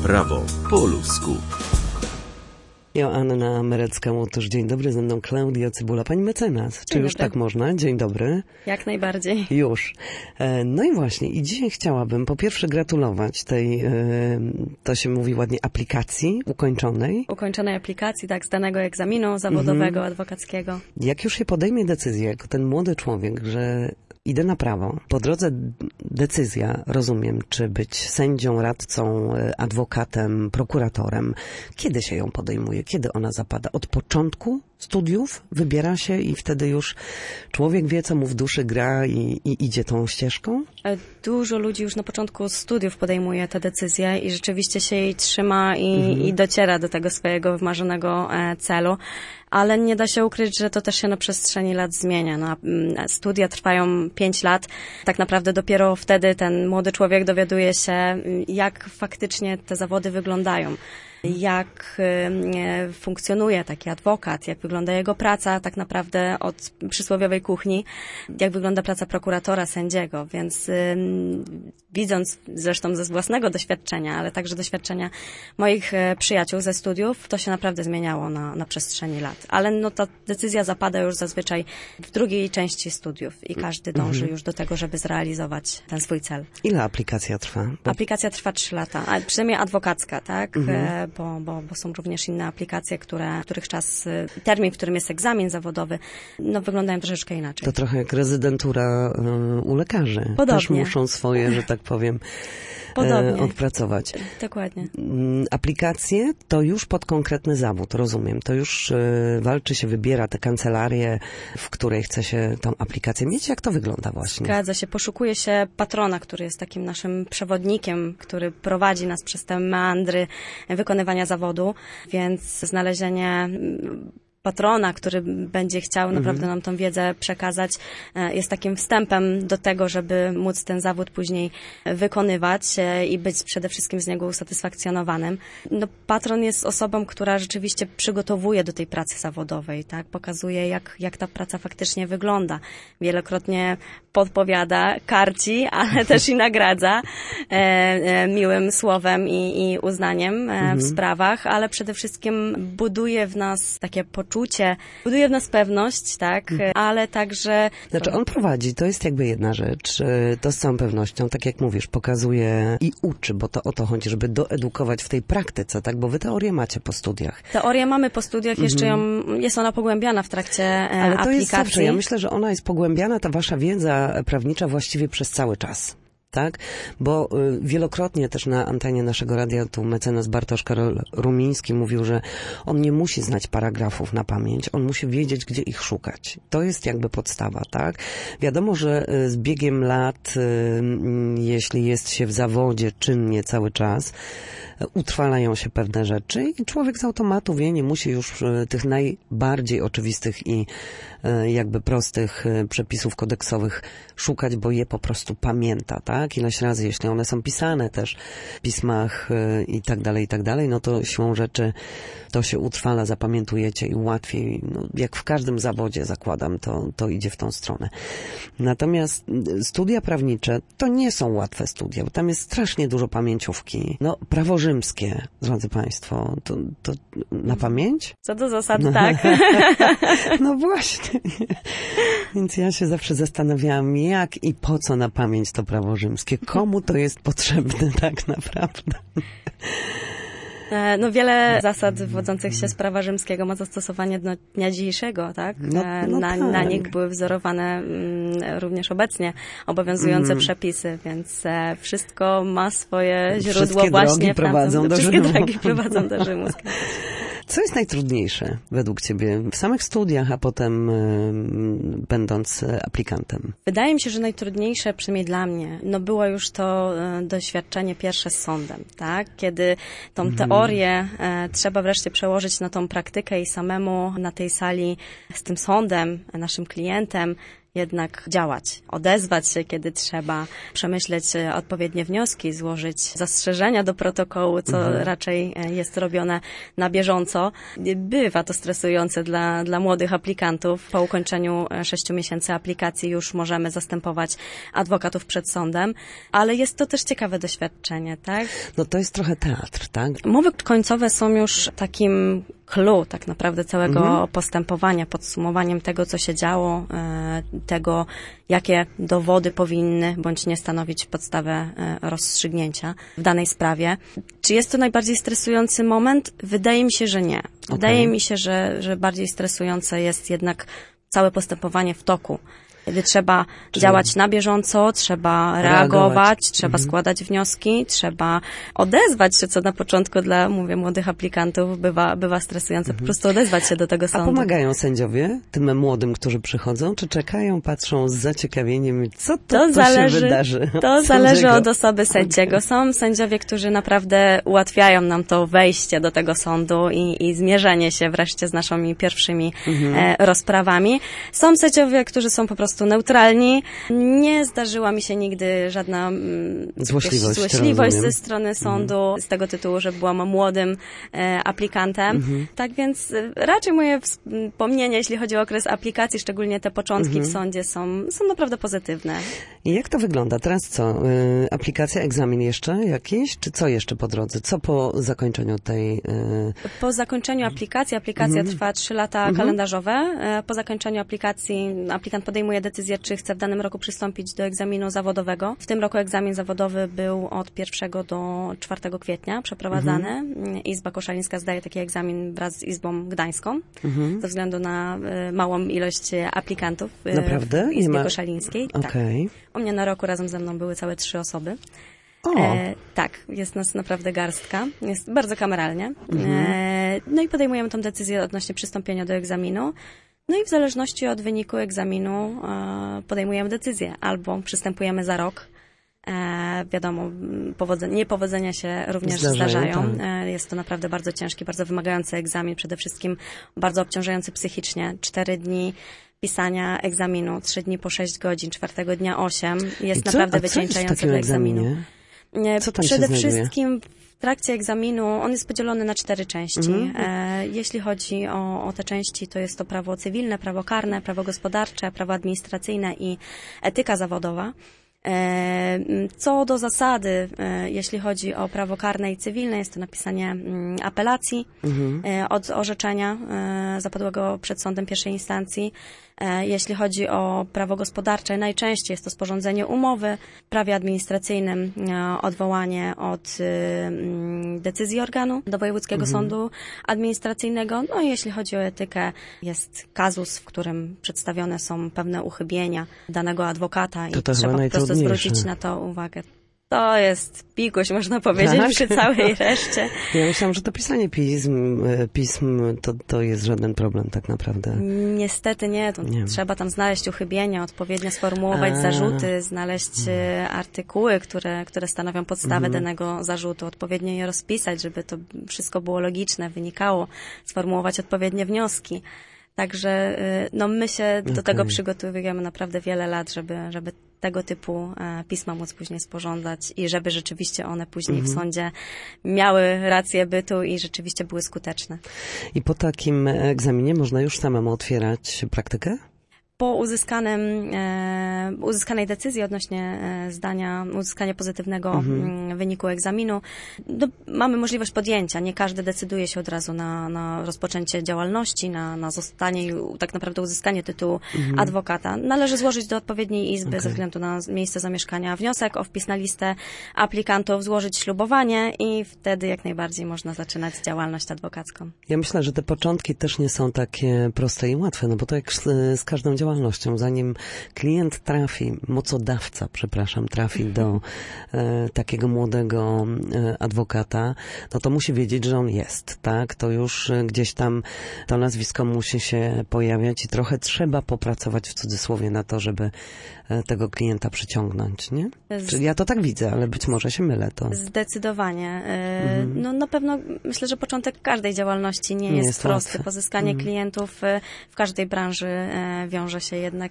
Prawo po ludzku. Joanna Merecka-Łotusz, dzień dobry, ze mną Klaudia Cybula. Pani mecenas, czy już dobry. tak można? Dzień dobry. Jak najbardziej. Już. No i właśnie, i dzisiaj chciałabym po pierwsze gratulować tej, to się mówi ładnie, aplikacji ukończonej. Ukończonej aplikacji, tak, zdanego egzaminu zawodowego, adwokackiego. Jak już się podejmie decyzję, jako ten młody człowiek, że idę na prawo, po drodze decyzja, rozumiem, czy być sędzią, radcą, adwokatem, prokuratorem. Kiedy się ją podejmuje? Kiedy ona zapada? Od początku studiów wybiera się i wtedy już człowiek wie, co mu w duszy gra i idzie tą ścieżką? Dużo ludzi już na początku studiów podejmuje tę decyzję i rzeczywiście się jej trzyma i dociera do tego swojego wymarzonego celu. Ale nie da się ukryć, że to też się na przestrzeni lat zmienia. No, studia trwają 5 lat. Tak naprawdę dopiero wtedy ten młody człowiek dowiaduje się, jak faktycznie te zawody wyglądają. Jak funkcjonuje taki adwokat, jak wygląda jego praca tak naprawdę od przysłowiowej kuchni, jak wygląda praca prokuratora, sędziego, więc widząc zresztą ze własnego doświadczenia, ale także doświadczenia moich przyjaciół ze studiów, to się naprawdę zmieniało na przestrzeni lat. Ale no, ta decyzja zapada już zazwyczaj w drugiej części studiów i każdy dąży już do tego, żeby zrealizować ten swój cel. Ile aplikacja trwa? Aplikacja trwa 3 lata, a przynajmniej adwokacka, tak? Bo są również inne aplikacje, których czas, termin, w którym jest egzamin zawodowy, no wyglądają troszeczkę inaczej. To trochę jak rezydentura u lekarzy. Podobnie. Też muszą swoje, że tak powiem, odpracować. Dokładnie. Aplikacje to już pod konkretny zawód, rozumiem. To już walczy się, wybiera tę kancelarię, w której chce się tą aplikację mieć. Jak to wygląda właśnie? Zgadza się. Poszukuje się patrona, który jest takim naszym przewodnikiem, który prowadzi nas przez te meandry wykonywania zawodu, więc znalezienie patrona, który będzie chciał naprawdę nam tą wiedzę przekazać, jest takim wstępem do tego, żeby móc ten zawód później wykonywać i być przede wszystkim z niego usatysfakcjonowanym. No, patron jest osobą, która rzeczywiście przygotowuje do tej pracy zawodowej, tak? Pokazuje, jak ta praca faktycznie wygląda. Wielokrotnie podpowiada, karci, ale też i nagradza miłym słowem i uznaniem w sprawach, ale przede wszystkim buduje w nas takie poczucie, buduje w nas pewność, tak, ale także... Znaczy on prowadzi, to jest jakby jedna rzecz, to z całą pewnością, tak jak mówisz, pokazuje i uczy, bo to o to chodzi, żeby doedukować w tej praktyce, tak, bo wy teorię macie po studiach. Teorię mamy po studiach, jeszcze jest ona pogłębiana w trakcie aplikacji. Ale to jest zawsze, ja myślę, że ona jest pogłębiana, ta wasza wiedza prawnicza właściwie przez cały czas. Tak? Bo wielokrotnie też na antenie naszego radia tu mecenas Bartosz Karol Rumiński mówił, że on nie musi znać paragrafów na pamięć, on musi wiedzieć, gdzie ich szukać. To jest jakby podstawa, tak? Wiadomo, że z biegiem lat, jeśli jest się w zawodzie czynnie cały czas, utrwalają się pewne rzeczy i człowiek z automatu wie, nie musi już tych najbardziej oczywistych i jakby prostych przepisów kodeksowych szukać, bo je po prostu pamięta, tak? Ileś razy, jeśli one są pisane też w pismach i tak dalej, no to siłą rzeczy to się utrwala, zapamiętujecie i łatwiej, no, jak w każdym zawodzie zakładam, to idzie w tą stronę. Natomiast studia prawnicze to nie są łatwe studia, bo tam jest strasznie dużo pamięciówki. No, prawo rzymskie, drodzy Państwo, to na pamięć? Co do zasad, tak. No właśnie. Więc ja się zawsze zastanawiałam, jak i po co na pamięć to prawo rzymskie? Komu to jest potrzebne tak naprawdę? No wiele zasad wodzących się z prawa rzymskiego ma zastosowanie do dnia dzisiejszego, tak? Na nich były wzorowane również obecnie obowiązujące przepisy, więc wszystko ma swoje źródło wszystkie właśnie drogi prowadzą do Rzymu. Wszystkie drogi prowadzą do Rzymu. Co jest najtrudniejsze według Ciebie w samych studiach, a potem będąc aplikantem? Wydaje mi się, że najtrudniejsze, przynajmniej dla mnie, no było już to doświadczenie pierwsze z sądem, tak? Kiedy tą teorię trzeba wreszcie przełożyć na tą praktykę i samemu na tej sali z tym sądem, naszym klientem, jednak działać, odezwać się, kiedy trzeba, przemyśleć odpowiednie wnioski, złożyć zastrzeżenia do protokołu, co raczej jest robione na bieżąco. Bywa to stresujące dla młodych aplikantów. Po ukończeniu 6 miesięcy aplikacji już możemy zastępować adwokatów przed sądem, ale jest to też ciekawe doświadczenie, tak? No to jest trochę teatr, tak? Umowy końcowe są już takim clue tak naprawdę całego postępowania, podsumowaniem tego, co się działo, tego, jakie dowody powinny bądź nie stanowić podstawę rozstrzygnięcia w danej sprawie. Czy jest to najbardziej stresujący moment? Wydaje mi się, że nie. Wydaje mi się, że bardziej stresujące jest jednak całe postępowanie w toku. Kiedy trzeba działać na bieżąco, trzeba reagować, trzeba składać wnioski, trzeba odezwać się, co na początku dla, mówię, młodych aplikantów bywa stresujące, po prostu odezwać się do tego sądu. A pomagają sędziowie tym młodym, którzy przychodzą, czy czekają, patrzą z zaciekawieniem, co to się wydarzy? To zależy od osoby sędziego. Są sędziowie, którzy naprawdę ułatwiają nam to wejście do tego sądu i zmierzenie się wreszcie z naszymi pierwszymi rozprawami. Są sędziowie, którzy są po prostu neutralni. Nie zdarzyła mi się nigdy żadna złośliwość ze strony sądu z tego tytułu, że byłam młodym aplikantem. Tak więc raczej moje wspomnienia, jeśli chodzi o okres aplikacji, szczególnie te początki w sądzie są naprawdę pozytywne. I jak to wygląda? Teraz co? Aplikacja, egzamin jeszcze jakiś? Czy co jeszcze po drodze? Co po zakończeniu tej... Po zakończeniu aplikacja trwa 3 lata kalendarzowe. Po zakończeniu aplikacji aplikant podejmuje decyzję, czy chce w danym roku przystąpić do egzaminu zawodowego. W tym roku egzamin zawodowy był od 1 do 4 kwietnia przeprowadzany. Izba Koszalińska zdaje taki egzamin wraz z Izbą Gdańską, ze względu na małą ilość aplikantów w Izbie Koszalińskiej. Okay. Tak. U mnie na roku razem ze mną były całe 3 osoby. Tak, jest nas naprawdę garstka. Jest bardzo kameralnie. No i podejmujemy tą decyzję odnośnie przystąpienia do egzaminu. No i w zależności od wyniku egzaminu podejmujemy decyzję. Albo przystępujemy za rok. Wiadomo, niepowodzenia się również zdarzają. Tak. Jest to naprawdę bardzo ciężki, bardzo wymagający egzamin. Przede wszystkim bardzo obciążający psychicznie. 4 dni pisania egzaminu, 3 dni po 6 godzin, 4 dnia 8. Jest naprawdę wycieńczający dla egzaminu. Co tam Przede wszystkim w trakcie egzaminu on jest podzielony na 4 części. Jeśli chodzi o te części, to jest to prawo cywilne, prawo karne, prawo gospodarcze, prawo administracyjne i etyka zawodowa. Co do zasady, jeśli chodzi o prawo karne i cywilne, jest to napisanie apelacji od orzeczenia zapadłego przed sądem pierwszej instancji. Jeśli chodzi o prawo gospodarcze, najczęściej jest to sporządzenie umowy, w prawie administracyjnym odwołanie od decyzji organu do wojewódzkiego sądu administracyjnego. No i jeśli chodzi o etykę, jest kazus, w którym przedstawione są pewne uchybienia danego adwokata i trzeba po prostu zwrócić na to uwagę. To jest pikuś, można powiedzieć, przy całej reszcie. Ja myślałam, że to pisanie pism to jest żaden problem tak naprawdę. Niestety nie. Trzeba tam znaleźć uchybienia, odpowiednio sformułować zarzuty, znaleźć artykuły, które stanowią podstawę danego zarzutu, odpowiednio je rozpisać, żeby to wszystko było logiczne, wynikało, sformułować odpowiednie wnioski. Także my się do tego przygotowujemy naprawdę wiele lat, żeby tego typu pisma móc później sporządzać i żeby rzeczywiście one później w sądzie miały rację bytu i rzeczywiście były skuteczne. I po takim egzaminie można już samemu otwierać praktykę? Po uzyskanej decyzji odnośnie uzyskania pozytywnego wyniku egzaminu, mamy możliwość podjęcia. Nie każdy decyduje się od razu na rozpoczęcie działalności, na zostanie i tak naprawdę uzyskanie tytułu adwokata. Należy złożyć do odpowiedniej izby ze względu na miejsce zamieszkania wniosek o wpis na listę aplikantów, złożyć ślubowanie i wtedy jak najbardziej można zaczynać działalność adwokacką. Ja myślę, że te początki też nie są takie proste i łatwe, no bo to jak z każdą działalnością, zanim klient mocodawca trafi do takiego młodego adwokata, no to musi wiedzieć, że on jest, tak? To już gdzieś tam to nazwisko musi się pojawiać i trochę trzeba popracować w cudzysłowie na to, żeby tego klienta przyciągnąć, nie? Czyli ja to tak widzę, ale być może się mylę. Zdecydowanie. No na pewno myślę, że początek każdej działalności nie jest prosty. Pozyskanie klientów w każdej branży wiąże się jednak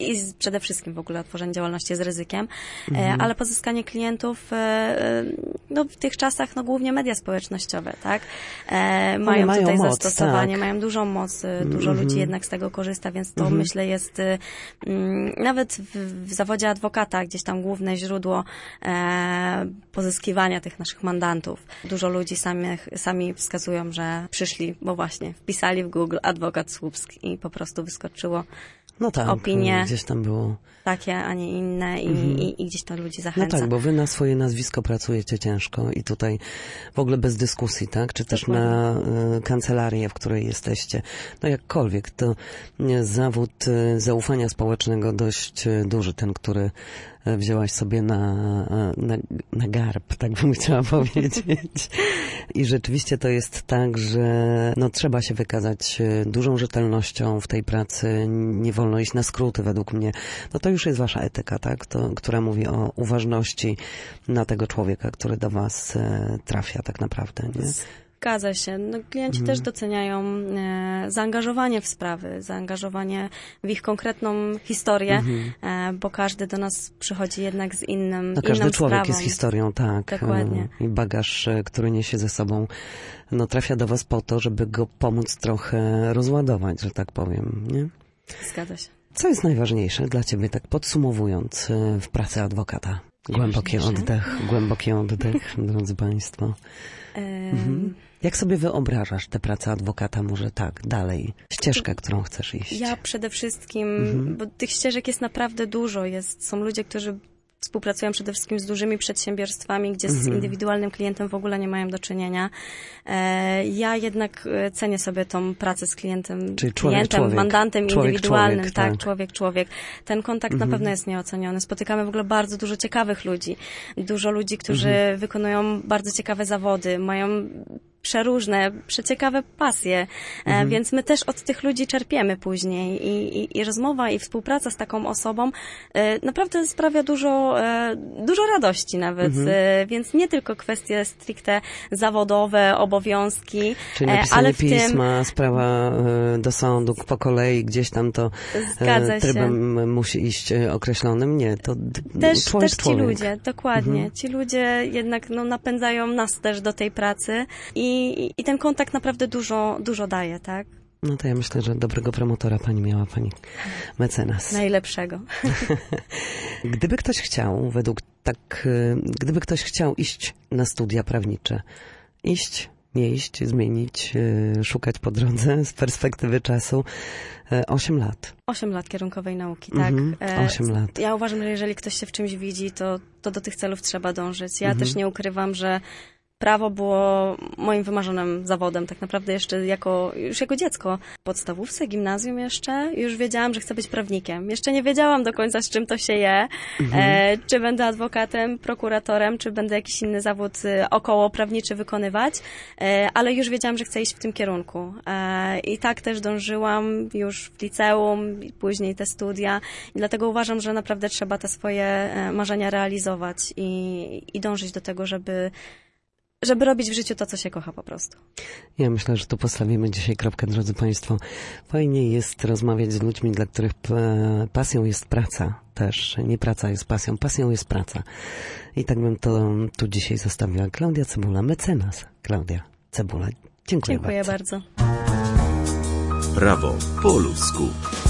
przede wszystkim w ogóle otworzenie działalności z ryzykiem, ale pozyskanie klientów, no w tych czasach, no głównie media społecznościowe, tak? Mają tutaj moc, zastosowanie, tak. mają dużą moc, dużo ludzi jednak z tego korzysta, więc to myślę jest nawet w zawodzie adwokata gdzieś tam główne źródło pozyskiwania tych naszych mandantów. Dużo ludzi sami wskazują, że przyszli, bo właśnie wpisali w Google adwokat Słupski i po prostu wyskoczyło No tak, opinie gdzieś tam było takie, a nie inne i gdzieś to ludzi zachęca. No tak, bo wy na swoje nazwisko pracujecie ciężko i tutaj w ogóle bez dyskusji, tak? Czy też na kancelarię, w której jesteście. No jakkolwiek, to zawód zaufania społecznego dość duży, ten, który wzięłaś sobie na garb, tak bym chciała powiedzieć. I rzeczywiście to jest tak, że no, trzeba się wykazać dużą rzetelnością w tej pracy, nie wolno iść na skróty według mnie. No to już jest wasza etyka, tak? Która mówi o uważności na tego człowieka, który do was trafia tak naprawdę, nie? Zgadza się. No, klienci też doceniają zaangażowanie w sprawy, zaangażowanie w ich konkretną historię, bo każdy do nas przychodzi jednak z inną każdy człowiek sprawą. jest historią, tak. Dokładnie. I bagaż, który niesie ze sobą, no trafia do was po to, żeby go pomóc trochę rozładować, że tak powiem, nie? Zgadza się. Co jest najważniejsze dla ciebie, tak podsumowując, w pracy adwokata? Głęboki oddech, drodzy państwo. Jak sobie wyobrażasz tę pracę adwokata może tak, dalej? Ścieżkę, którą chcesz iść? Ja przede wszystkim, bo tych ścieżek jest naprawdę dużo. Są ludzie, którzy współpracują przede wszystkim z dużymi przedsiębiorstwami, gdzie z indywidualnym klientem w ogóle nie mają do czynienia. Ja jednak cenię sobie tą pracę z klientem, mandantem indywidualnym. Tak, człowiek. Ten kontakt na pewno jest nieoceniony. Spotykamy w ogóle bardzo dużo ciekawych ludzi. Dużo ludzi, którzy wykonują bardzo ciekawe zawody, mają przeróżne, przeciekawe pasje, więc my też od tych ludzi czerpiemy później i rozmowa i współpraca z taką osobą naprawdę sprawia dużo radości nawet, więc nie tylko kwestie stricte zawodowe, obowiązki, czyli napisanie pisma, sprawa do sądu po kolei, gdzieś tam to trybem musi iść określonym, nie, to też ci ludzie, dokładnie, ci ludzie jednak napędzają nas też do tej pracy i ten kontakt naprawdę dużo daje, tak? No to ja myślę, że dobrego promotora pani miała, pani mecenas. Najlepszego. Gdyby ktoś chciał iść na studia prawnicze, nie iść, zmienić, szukać po drodze z perspektywy czasu, 8 lat. 8 lat kierunkowej nauki, tak. 8 lat. Ja uważam, że jeżeli ktoś się w czymś widzi, to do tych celów trzeba dążyć. Ja też nie ukrywam, że prawo było moim wymarzonym zawodem, tak naprawdę już jako dziecko. W podstawówce, gimnazjum już wiedziałam, że chcę być prawnikiem. Jeszcze nie wiedziałam do końca, z czym to się je, czy będę adwokatem, prokuratorem, czy będę jakiś inny zawód okołoprawniczy wykonywać, ale już wiedziałam, że chcę iść w tym kierunku. I tak też dążyłam już w liceum, i później te studia. I dlatego uważam, że naprawdę trzeba te swoje marzenia realizować i dążyć do tego, żeby robić w życiu to, co się kocha po prostu. Ja myślę, że tu postawimy dzisiaj kropkę, drodzy państwo. Fajnie jest rozmawiać z ludźmi, dla których pasją jest praca też. Nie praca jest pasją jest praca. I tak bym to tu dzisiaj zostawiła. Klaudia Cebula, mecenas Klaudia Cebula. Dziękuję bardzo. Bardzo. Prawo po ludzku.